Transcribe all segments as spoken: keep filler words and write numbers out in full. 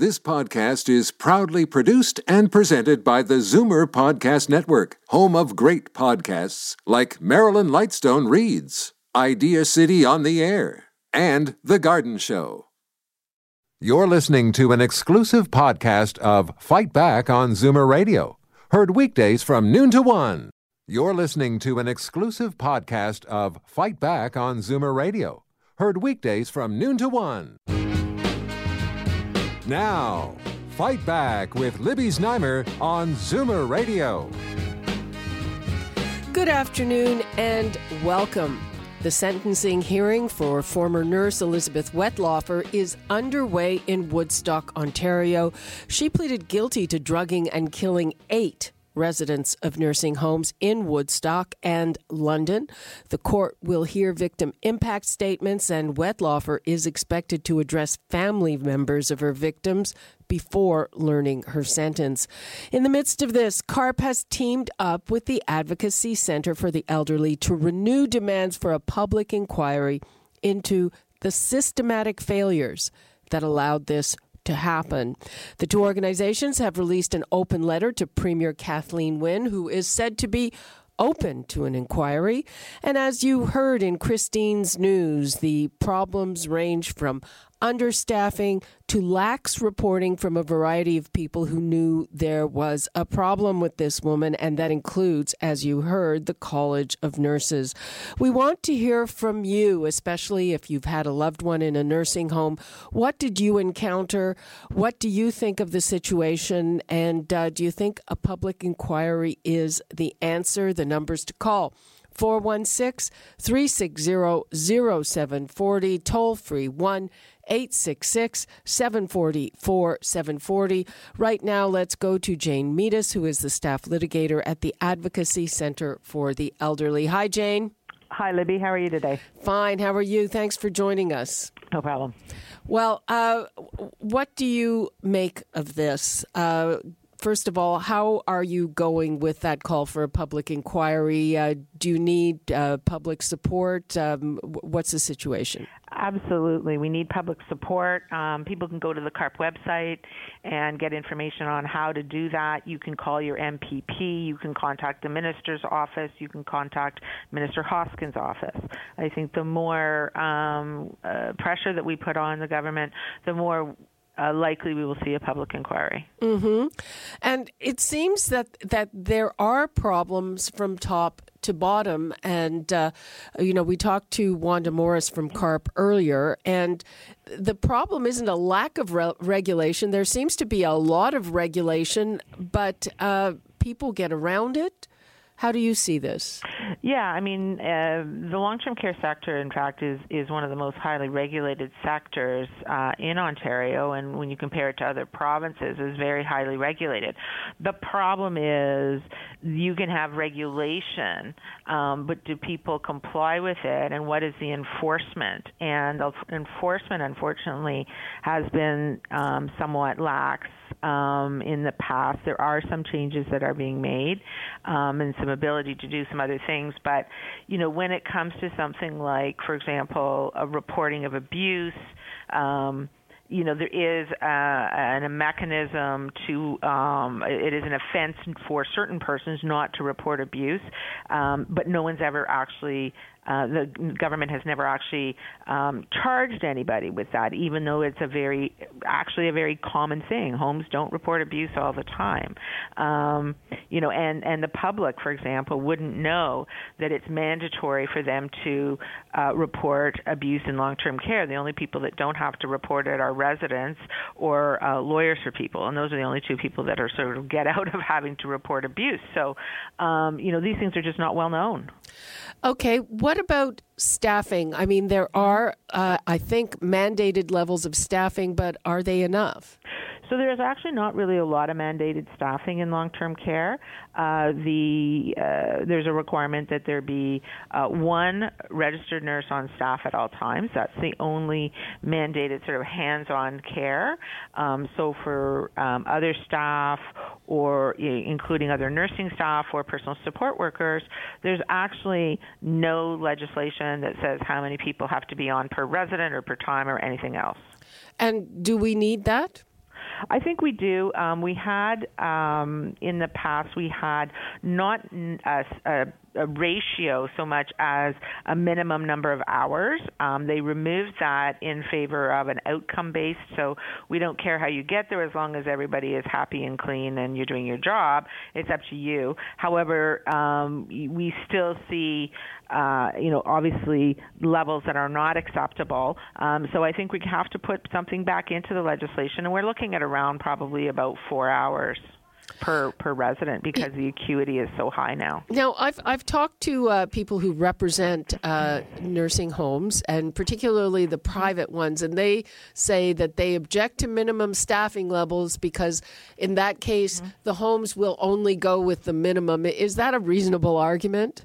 This podcast is proudly produced and presented by the Zoomer Podcast Network, home of great podcasts like Marilyn Lightstone Reads, Idea City on the Air, and The Garden Show. You're listening to an exclusive podcast of Fight Back on Zoomer Radio, heard weekdays from noon to one. You're listening to an exclusive podcast of Fight Back on Zoomer Radio, heard weekdays from noon to one. Now, Fight Back with Libby Znaimer on Zoomer Radio. Good afternoon and welcome. The sentencing hearing for former nurse Elizabeth Wetlaufer is underway in Woodstock, Ontario. She pleaded guilty to drugging and killing eight residents of nursing homes in Woodstock and London. The court will hear victim impact statements, and Wetlaufer is expected to address family members of her victims before learning her sentence. In the midst of this, CARP has teamed up with the Advocacy Centre for the Elderly to renew demands for a public inquiry into the systematic failures that allowed this to happen. The two organizations have released an open letter to Premier Kathleen Wynne, who is said to be open to an inquiry. And as you heard in Christine's news, the problems range from understaffing to lax reporting from a variety of people who knew there was a problem with this woman, and that includes, as you heard, the College of Nurses. We want to hear from you, especially if you've had a loved one in a nursing home. What did you encounter? What do you think of the situation? And uh, do you think a public inquiry is the answer? The numbers to call: four one six, three six zero, zero seven four zero, toll free one eight six six, seven four zero, four seven four zero. Right now, let's go to Jane Meadus, who is the staff litigator at the Advocacy Centre for the Elderly. Hi, Jane. Hi, Libby. How are you today? Fine. How are you? Thanks for joining us. No problem. Well, uh, what do you make of this? Uh, First of all, how are you going with that call for a public inquiry? Uh, do you need uh, public support? Um, what's the situation? Absolutely. We need public support. Um, people can go to the CARP website and get information on how to do that. You can call your M P P. You can contact the minister's office. You can contact Minister Hoskins' office. I think the more um, uh, pressure that we put on the government, the more Uh, likely we will see a public inquiry. Mm-hmm. And it seems that, that there are problems from top to bottom. And, uh, you know, we talked to Wanda Morris from CARP earlier, and the problem isn't a lack of re- regulation. There seems to be a lot of regulation, but uh, people get around it. How do you see this? Yeah, I mean, uh, the long-term care sector, in fact, is, is one of the most highly regulated sectors uh, in Ontario, and when you compare it to other provinces, is very highly regulated. The problem is you can have regulation, um, but do people comply with it, and what is the enforcement? And the enforcement, unfortunately, has been um, somewhat lax. Um, in the past, there are some changes that are being made um, and some ability to do some other things. But, you know, when it comes to something like, for example, a reporting of abuse, um, you know, there is a, a mechanism to, um, it is an offense for certain persons not to report abuse, um, but no one's ever actually Uh, the government has never actually um, charged anybody with that, even though it's a very, actually a very common thing. Homes don't report abuse all the time. Um, you know, and, and the public, for example, wouldn't know that it's mandatory for them to uh, report abuse in long-term care. The only people that don't have to report it are residents or uh, lawyers for people, and those are the only two people that are sort of get out of having to report abuse. So, um, you know, these things are just not well known. Okay, what about staffing? I mean, there are, uh, I think, mandated levels of staffing, but are they enough? So there's actually not really a lot of mandated staffing in long-term care. Uh, the uh, there's a requirement that there be uh, one registered nurse on staff at all times. That's the only mandated sort of hands-on care. Um, so for um, other staff, or including other nursing staff or personal support workers, there's actually no legislation that says how many people have to be on per resident or per time or anything else. And do we need that? I think we do. Um, we had, um, in the past, we had not a, a, a ratio so much as a minimum number of hours. Um, they removed that in favor of an outcome-based, so we don't care how you get there as long as everybody is happy and clean and you're doing your job. It's up to you. However, um, we still see, uh, you know, obviously levels that are not acceptable. Um, so I think we have to put something back into the legislation, and we're looking at around probably about four hours per per resident because the acuity is so high now. Now, I've I've talked to uh, people who represent uh, nursing homes, and particularly the private ones, and they say that they object to minimum staffing levels because in that case, mm-hmm. the homes will only go with the minimum. Is that a reasonable argument?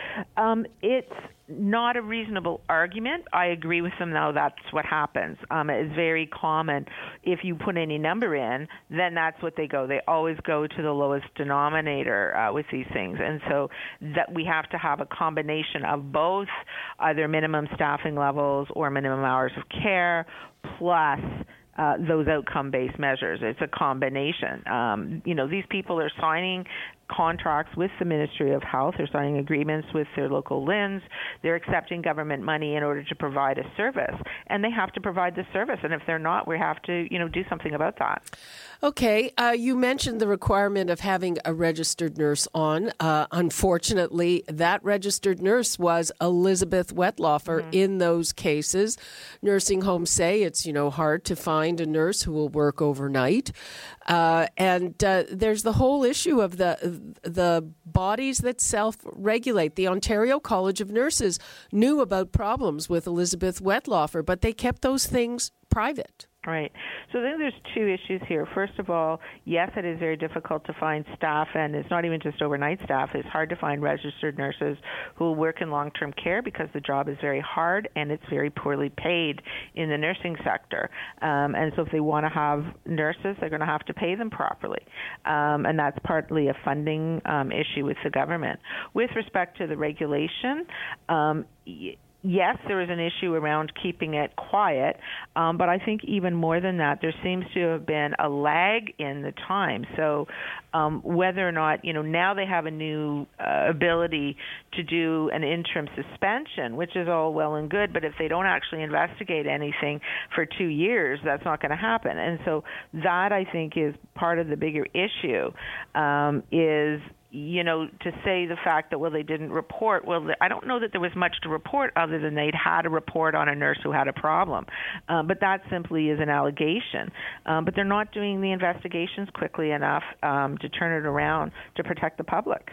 Um, it's not a reasonable argument. I agree with them, though. That's what happens. Um, it's very common. If you put any number in, then that's what they go. They always go to the lowest denominator uh, with these things. And so that we have to have a combination of both either minimum staffing levels or minimum hours of care plus Uh, those outcome-based measures. It's a combination. Um, you know, these people are signing contracts with the Ministry of Health. They're signing agreements with their local L I Ns. They're accepting government money in order to provide a service, and they have to provide the service. And if they're not, we have to, you know, do something about that. Okay. Uh, you mentioned the requirement of having a registered nurse on. Uh, unfortunately, that registered nurse was Elizabeth Wetlaufer mm-hmm. in those cases. Nursing homes say it's, you know, hard to find a nurse who will work overnight. Uh, and uh, there's the whole issue of the the bodies that self-regulate. The Ontario College of Nurses knew about problems with Elizabeth Wetlaufer, but they kept those things private. Right. So I think there's two issues here. First of all, yes, it is very difficult to find staff, and it's not even just overnight staff. It's hard to find registered nurses who work in long-term care because the job is very hard and it's very poorly paid in the nursing sector. Um, and so if they want to have nurses, they're going to have to pay them properly. Um, and that's partly a funding um, issue with the government. With respect to the regulation, um, y- yes, there is an issue around keeping it quiet, um, but I think even more than that, there seems to have been a lag in the time. So um, whether or not, you know, now they have a new uh, ability to do an interim suspension, which is all well and good, but if they don't actually investigate anything for two years, that's not going to happen. And so that, I think, is part of the bigger issue, um, is you know, to say the fact that, well, they didn't report, well, I don't know that there was much to report other than they'd had a report on a nurse who had a problem. Um, but that simply is an allegation. Um, but they're not doing the investigations quickly enough um, to turn it around to protect the public.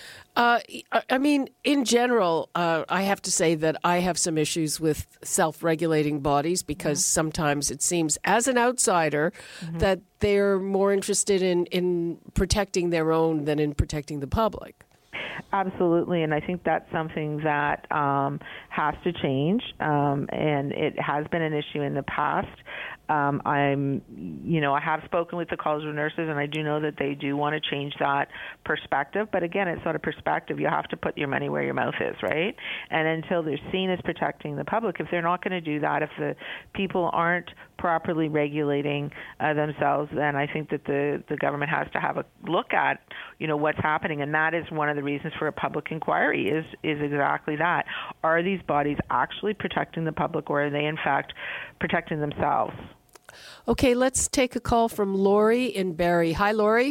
Uh, I mean, in general, uh, I have to say that I have some issues with self-regulating bodies because mm-hmm. sometimes it seems, as an outsider, mm-hmm. that they're more interested in, in protecting their own than in protecting the public. Absolutely, and I think that's something that um, has to change, um, and it has been an issue in the past. Um, I'm, you know, I have spoken with the College of Nurses, and I do know that they do want to change that perspective. But again, it's not a perspective. You have to put your money where your mouth is, right? And until they're seen as protecting the public, if they're not going to do that, if the people aren't properly regulating uh, themselves, then I think that the, the government has to have a look at, you know, what's happening. And that is one of the reasons for a public inquiry is, is exactly that. Are these bodies actually protecting the public, or are they, in fact, protecting themselves? Okay, let's take a call from Lori in Barrie. Hi, Lori.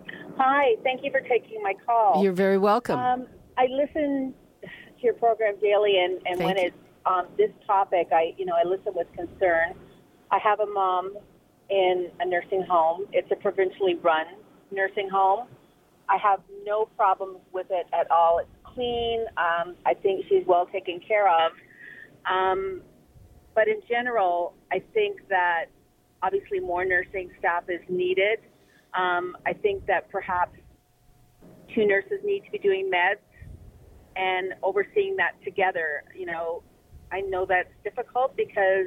Hi, thank you for taking my call. You're very welcome. Um, I listen to your program daily, and, and when you. it's on this topic, I, you know, I listen with concern. I have a mom in a nursing home. It's a provincially run nursing home. I have no problems with it at all. It's clean. Um, I think she's well taken care of. Um, but in general, I think that obviously more nursing staff is needed. Um, I think that perhaps two nurses need to be doing meds and overseeing that together. You know, I know that's difficult because,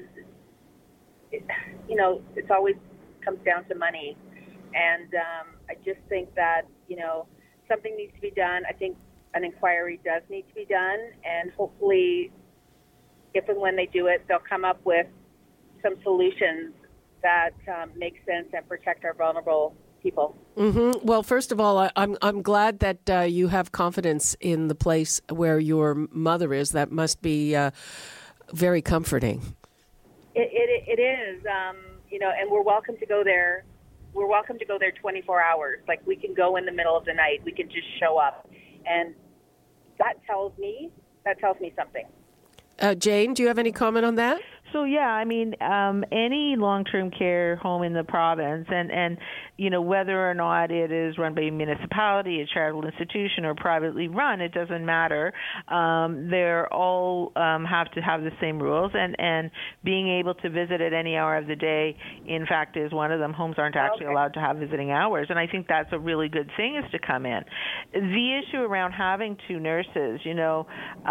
it, you know, it's always comes down to money. And um, I just think that, you know, something needs to be done. I think an inquiry does need to be done, and hopefully if and when they do it, they'll come up with some solutions that um, make sense and protect our vulnerable people. Mm-hmm. Well, first of all, I, I'm I'm glad that uh, you have confidence in the place where your mother is. That must be uh, very comforting. It it, it is, um, you know, and we're welcome to go there. We're welcome to go there twenty-four hours. Like, we can go in the middle of the night. We can just show up, and that tells me that tells me something. Uh, Jane, do you have any comment on that? So, yeah, I mean, um, any long-term care home in the province, and, and, you know, whether or not it is run by a municipality, a charitable institution, or privately run, it doesn't matter. Um, they're all um, have to have the same rules, and, and being able to visit at any hour of the day, in fact, is one of them. Homes aren't actually okay. allowed to have visiting hours, and I think that's a really good thing, is to come in. The issue around having two nurses, you know,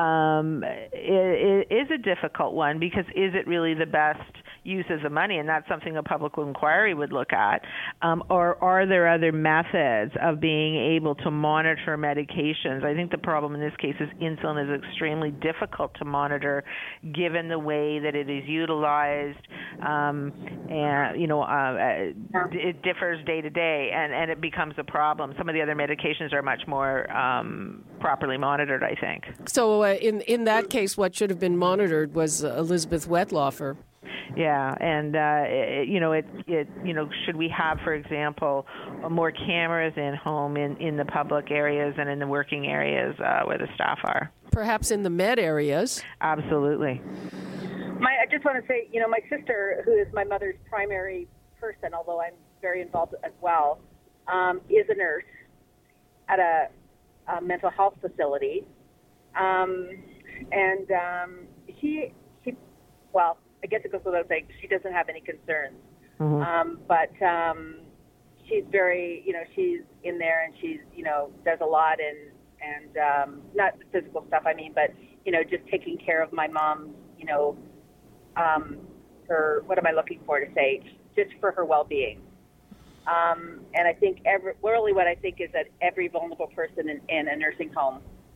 um, it, it is a difficult one, because is it really the best use of the money? And that's something a public inquiry would look at. Um, or are there other methods of being able to monitor medications? I think the problem in this case is insulin is extremely difficult to monitor, given the way that it is utilized, um, and you know, uh, it differs day to day, and, and it becomes a problem. Some of the other medications are much more um, properly monitored, I think. So, uh, in in that case, what should have been monitored was uh, Elizabeth Wetlaufer. Yeah, and uh, it, you know, it, it, you know, should we have, for example, more cameras in home in, in the public areas and in the working areas uh, where the staff are? Perhaps in the med areas. Absolutely. My, I just want to say, you know, my sister, who is my mother's primary person, although I'm very involved as well, um, is a nurse at a, a mental health facility, um, and um, she, she, well. I guess it goes without saying, she doesn't have any concerns. Mm-hmm. Um, but um, she's very, you know, she's in there and she's, you know, does a lot and, and um, not the physical stuff, I mean, but, you know, just taking care of my mom's, you know, um, her, what am I looking for to say, just for her well-being. Um, and I think every, really what I think is that every vulnerable person in, in a nursing home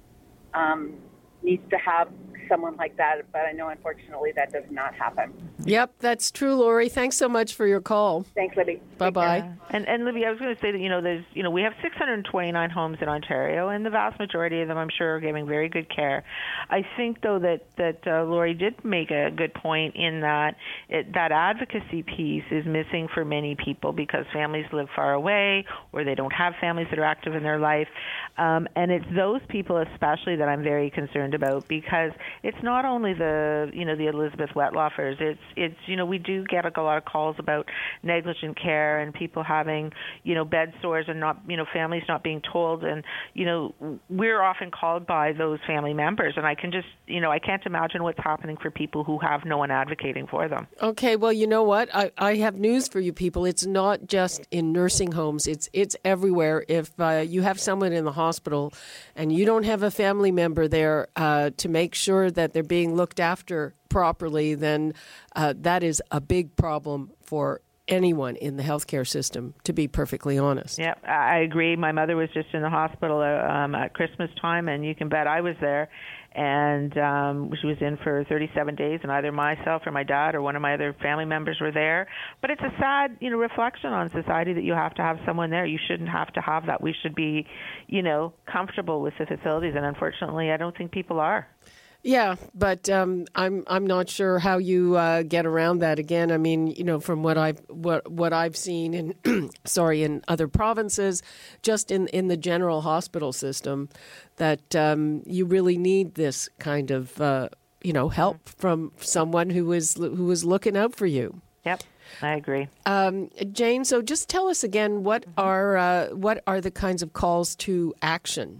um, needs to have someone like that, but I know, unfortunately, that does not happen. Yep, that's true, Lori. Thanks so much for your call. Thanks, Libby. Bye-bye. Yeah. And, and Libby, I was going to say that, you know, there's, you know, we have six hundred twenty-nine homes in Ontario, and the vast majority of them, I'm sure, are giving very good care. I think, though, that, that uh, Lori did make a good point in that it, that advocacy piece is missing for many people because families live far away or they don't have families that are active in their life. Um, and it's those people especially that I'm very concerned about, because it's not only the, you know, the Elizabeth Wetlaufers. It's, it's, you know, we do get a lot of calls about negligent care and people having, you know, bed sores and not, you know, families not being told. And, you know, we're often called by those family members. And I can just, you know, I can't imagine what's happening for people who have no one advocating for them. Okay, well, you know what? I, I have news for you people. It's not just in nursing homes. It's, it's everywhere. If uh, you have someone in the hospital and you don't have a family member there uh, to make sure that they're being looked after properly, then uh, that is a big problem for anyone in the healthcare system, to be perfectly honest. Yeah, I agree. My mother was just in the hospital um, at Christmas time, and you can bet I was there. And um, she was in for thirty-seven days, and either myself or my dad or one of my other family members were there. But it's a sad, you know, reflection on society that you have to have someone there. You shouldn't have to have that. We should be, you know, comfortable with the facilities, and unfortunately, I don't think people are. Yeah, but um, I'm I'm not sure how you uh, get around that. Again, I mean, you know, from what I've what what I've seen in sorry in other provinces, just in, in the general hospital system, that um, you really need this kind of uh, you know help from someone who is who is looking out for you. Yep, I agree. Um, Jane, so just tell us again what are uh, what are the kinds of calls to action?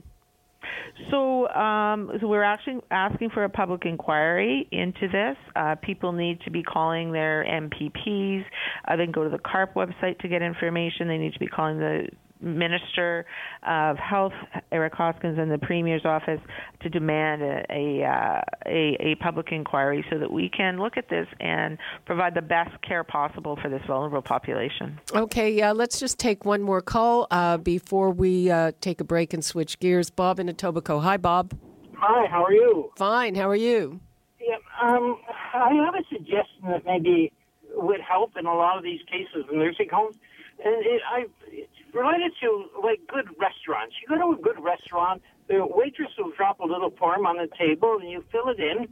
So, um, so we're actually asking for a public inquiry into this. Uh, people need to be calling their M P Ps. Uh, they can go to the C A R P website to get information. They need to be calling the Minister of Health, Eric Hoskins, and the Premier's office to demand a a, uh, a a public inquiry so that we can look at this and provide the best care possible for this vulnerable population. Okay, uh, let's just take one more call uh, before we uh, take a break and switch gears. Bob in Etobicoke. Hi, Bob. Hi, how are you? Fine, how are you? Yeah, um, I have a suggestion that maybe would help in a lot of these cases in nursing homes. And it, I it's related to, like, good restaurants. You go to a good restaurant, the waitress will drop a little form on the table, and you fill it in,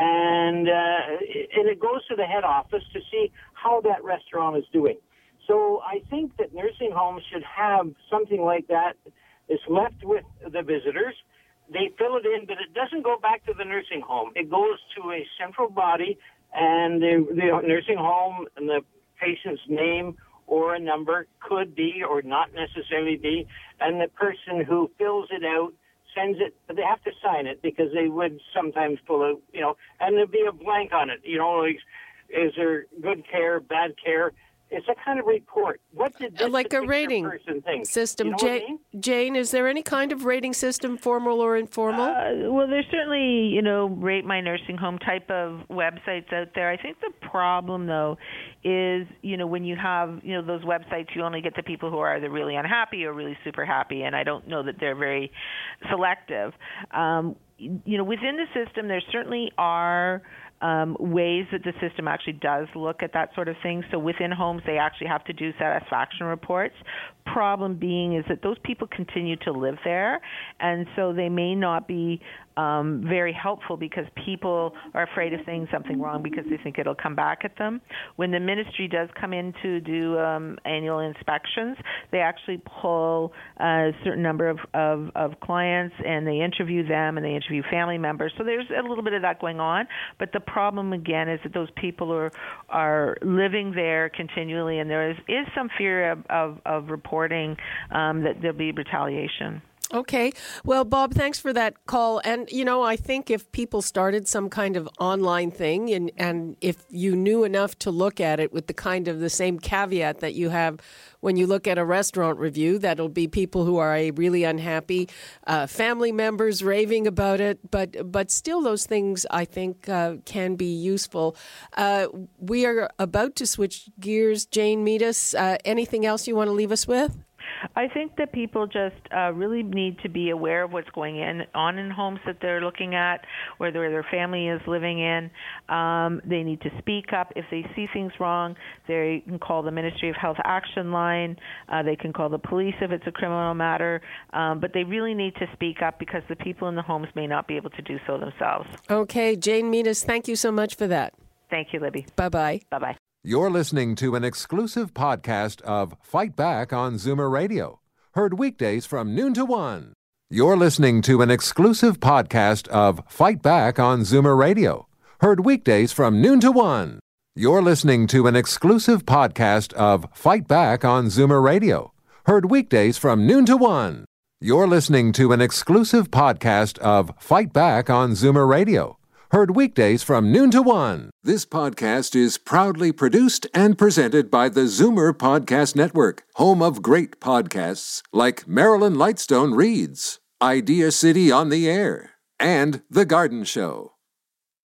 and uh, and it goes to the head office to see how that restaurant is doing. So I think that nursing homes should have something like that. It's left with the visitors. They fill it in, but it doesn't go back to the nursing home. It goes to a central body, and the, the nursing home and the patient's name or a number could be or not necessarily be, and the person who fills it out sends it, but they have to sign it because they would sometimes pull out, you know, and there'd be a blank on it, you know, like, is there good care, bad care? It's a kind of report. What did this like a rating person think? system? You know Jane, I mean? Jane, is there any kind of rating system, formal or informal? Uh, well, there's certainly, you know, Rate My Nursing Home type of websites out there. I think the problem, though, is, you know, when you have, you know, those websites, you only get the people who are either really unhappy or really super happy, and I don't know that they're very selective. Um, you know, within the system, there certainly are Um, ways that the system actually does look at that sort of thing. So within homes, they actually have to do satisfaction reports. Problem being is that those people continue to live there, and so they may not be um, very helpful because people are afraid of saying something wrong because they think it'll come back at them. When the ministry does come in to do um, annual inspections, they actually pull a certain number of, of, of clients, and they interview them, and they interview family members. So there's a little bit of that going on, but the problem again is that those people are are living there continually, and there is, is some fear of, of, of reporting um, that there'll be retaliation. Okay. Well, Bob, thanks for that call. And, you know, I think if people started some kind of online thing, and, and if you knew enough to look at it with the kind of the same caveat that you have when you look at a restaurant review, that'll be people who are really unhappy, uh, family members raving about it, but but still those things, I think, uh, can be useful. Uh, we are about to switch gears. Jane Meadus, uh, anything else you want to leave us with? I think that people just uh, really need to be aware of what's going in, on in homes that they're looking at, where their, their family is living in. Um, they need to speak up. If they see things wrong, they can call the Ministry of Health Action Line. Uh, they can call the police if it's a criminal matter. Um, but they really need to speak up because the people in the homes may not be able to do so themselves. Okay. Jane Meadus, thank you so much for that. Thank you, Libby. Bye-bye. Bye-bye. You're listening to an exclusive podcast of Fight Back on Zoomer Radio, heard weekdays from noon to one. You're listening to an exclusive podcast of Fight Back on Zoomer Radio, heard weekdays from noon to one. You're listening to an exclusive podcast of Fight Back on Zoomer Radio, heard weekdays from noon to one. You're listening to an exclusive podcast of Fight Back on Zoomer Radio, heard weekdays from noon to one. This podcast is proudly produced and presented by the Zoomer Podcast Network, home of great podcasts like Marilyn Lightstone Reads, Idea City on the Air, and The Garden Show.